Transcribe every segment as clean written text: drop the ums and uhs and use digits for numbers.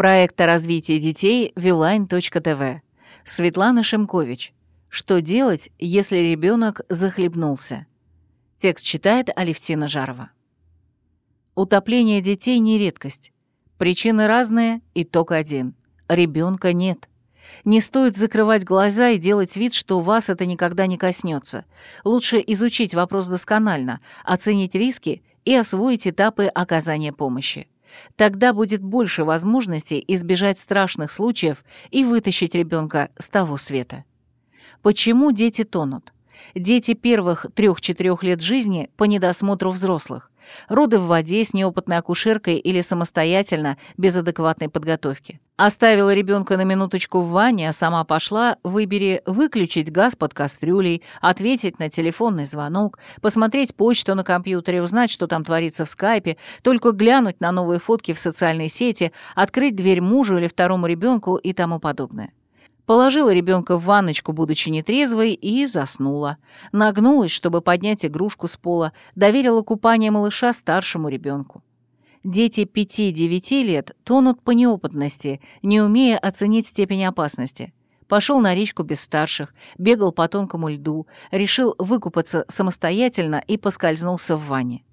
Проект о развитии детей Viline.tv. Светлана Шимкович. Что делать, если ребенок захлебнулся? Текст читает Алевтина Жарова. Утопление детей не редкость. Причины разные, итог один. Ребенка нет. Не стоит закрывать глаза и делать вид, что вас это никогда не коснется. Лучше изучить вопрос досконально, оценить риски и освоить этапы оказания помощи. Тогда будет больше возможностей избежать страшных случаев и вытащить ребенка с того света. Почему дети тонут? Дети первых 3-4 лет жизни по недосмотру взрослых. Роды в воде с неопытной акушеркой или самостоятельно, без адекватной подготовки. Оставила ребенка на минуточку в ванне, а сама пошла, выбери выключить газ под кастрюлей, ответить на телефонный звонок, посмотреть почту на компьютере, узнать, что там творится в скайпе, только глянуть на новые фотки в социальной сети, открыть дверь мужу или второму ребенку и тому подобное. Положила ребенка в ванночку, будучи нетрезвой, и заснула. Нагнулась, чтобы поднять игрушку с пола, доверила купание малыша старшему ребенку. Дети 5-9 лет тонут по неопытности, не умея оценить степень опасности. Пошел на речку без старших, бегал по тонкому льду, решил выкупаться самостоятельно и поскользнулся в ванне.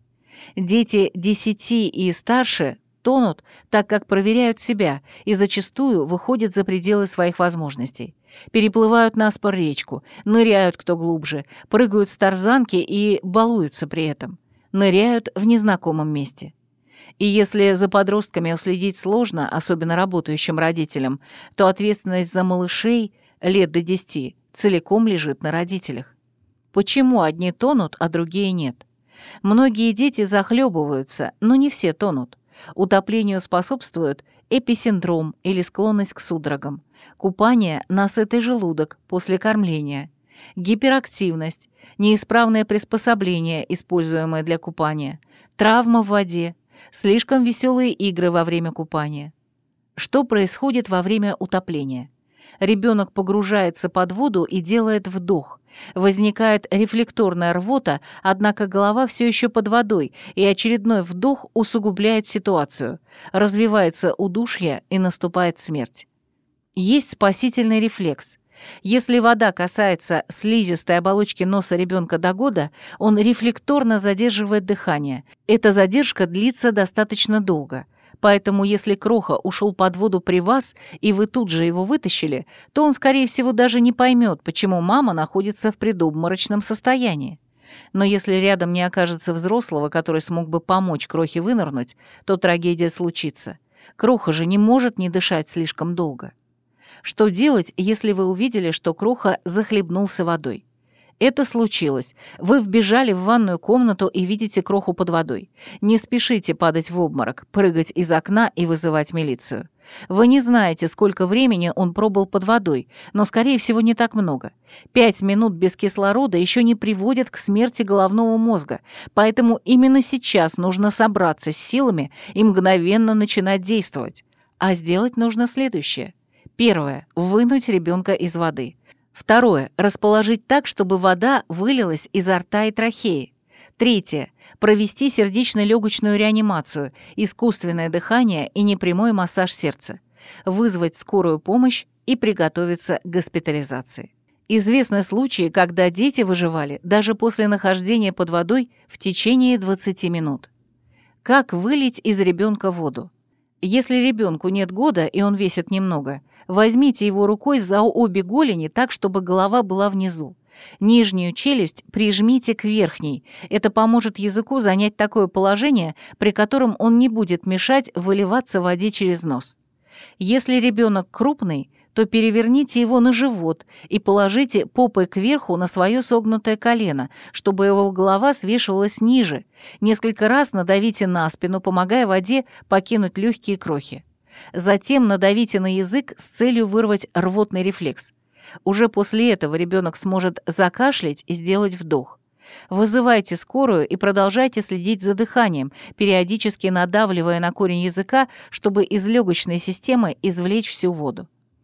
Дети 10 и старше тонут, так как проверяют себя и зачастую выходят за пределы своих возможностей. Переплывают наспор речку, ныряют кто глубже, прыгают с тарзанки и балуются при этом. Ныряют в незнакомом месте. И если за подростками уследить сложно, особенно работающим родителям, то ответственность за малышей лет до 10 целиком лежит на родителях. Почему одни тонут, а другие нет? Многие дети захлебываются, но не все тонут. Утоплению способствуют эписиндром или склонность к судорогам, купание на сытый желудок после кормления, гиперактивность, неисправное приспособление, используемое для купания, травма в воде, слишком веселые игры во время купания. Что происходит во время утопления? Ребенок погружается под воду и делает вдох. Возникает рефлекторная рвота, однако голова все еще под водой, и очередной вдох усугубляет ситуацию. Развивается удушье и наступает смерть. Есть спасительный рефлекс. Если вода касается слизистой оболочки носа ребенка до года, он рефлекторно задерживает дыхание. Эта задержка длится достаточно долго. Поэтому если Кроха ушел под воду при вас, и вы тут же его вытащили, то он, скорее всего, даже не поймет, почему мама находится в предобморочном состоянии. Но если рядом не окажется взрослого, который смог бы помочь Крохе вынырнуть, то трагедия случится. Кроха же не может не дышать слишком долго. Что делать, если вы увидели, что Кроха захлебнулся водой? Это случилось. Вы вбежали в ванную комнату и видите Кроху под водой. Не спешите падать в обморок, прыгать из окна и вызывать милицию. Вы не знаете, сколько времени он пробыл под водой, но, скорее всего, не так много. 5 минут без кислорода еще не приводят к смерти головного мозга, поэтому именно сейчас нужно собраться с силами и мгновенно начинать действовать. А сделать нужно следующее. Первое – вынуть ребенка из воды. Второе – расположить так, чтобы вода вылилась изо рта и трахеи. Третье – провести сердечно-легочную реанимацию, искусственное дыхание и непрямой массаж сердца. Вызвать скорую помощь и приготовиться к госпитализации. Известны случаи, когда дети выживали даже после нахождения под водой в течение 20 минут. Как вылить из ребенка воду? Если ребенку нет года и он весит немного, возьмите его рукой за обе голени так, чтобы голова была внизу. Нижнюю челюсть прижмите к верхней. Это поможет языку занять такое положение, при котором он не будет мешать выливаться воде через нос. Если ребенок крупный, то переверните его на живот и положите попой кверху на свое согнутое колено, чтобы его голова свешивалась ниже. Несколько раз надавите на спину, помогая воде покинуть легкие крохи. Затем надавите на язык с целью вырвать рвотный рефлекс. Уже после этого ребенок сможет закашлять и сделать вдох. Вызывайте скорую и продолжайте следить за дыханием, периодически надавливая на корень языка, чтобы из легочной системы извлечь всю воду.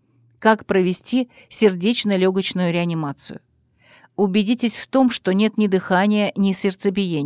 Как провести сердечно-легочную реанимацию? Убедитесь в том, что нет ни дыхания, ни сердцебиения.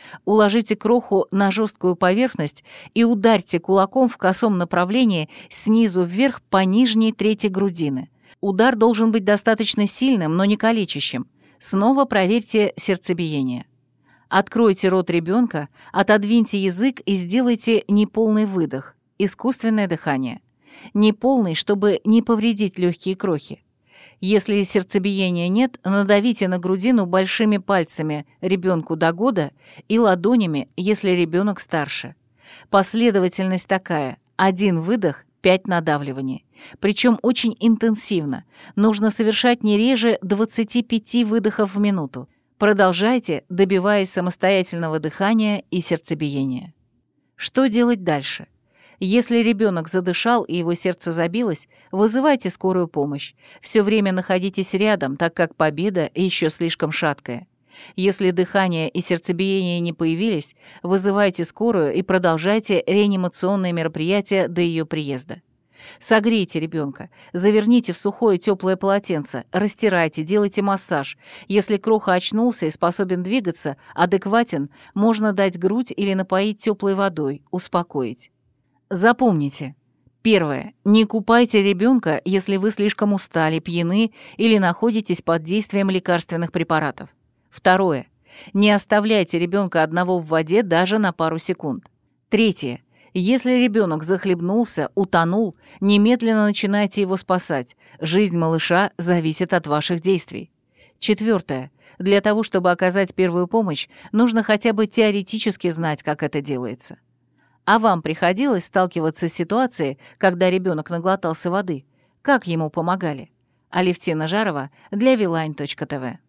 Уложите кроху на жесткую поверхность и ударьте кулаком в косом направлении снизу вверх по нижней трети грудины. Удар должен быть достаточно сильным, но не калечащим. Снова проверьте сердцебиение. Откройте рот ребенка, отодвиньте язык и сделайте неполный выдох, искусственное дыхание. Неполный, чтобы не повредить легкие крохи. Если сердцебиения нет, надавите на грудину большими пальцами ребенку до года и ладонями, если ребенок старше. Последовательность такая: 1 выдох, 5 надавливаний. Причем очень интенсивно. Нужно совершать не реже 25 выдохов в минуту. Продолжайте, добиваясь самостоятельного дыхания и сердцебиения. Что делать дальше? Если ребенок задышал и его сердце забилось, вызывайте скорую помощь. Все время находитесь рядом, так как победа еще слишком шаткая. Если дыхание и сердцебиение не появились, вызывайте скорую и продолжайте реанимационные мероприятия до ее приезда. Согрейте ребенка, заверните в сухое теплое полотенце, растирайте, делайте массаж. Если кроха очнулся и способен двигаться, адекватен, можно дать грудь или напоить теплой водой, успокоить. Запомните. Первое. Не купайте ребенка, если вы слишком устали, пьяны или находитесь под действием лекарственных препаратов. Второе. Не оставляйте ребенка одного в воде даже на пару секунд. Третье. Если ребенок захлебнулся, утонул, немедленно начинайте его спасать. Жизнь малыша зависит от ваших действий. Четвертое. Для того, чтобы оказать первую помощь, нужно хотя бы теоретически знать, как это делается. А вам приходилось сталкиваться с ситуацией, когда ребенок наглотался воды? Как ему помогали? Алевтина Жарова для Viline.tv.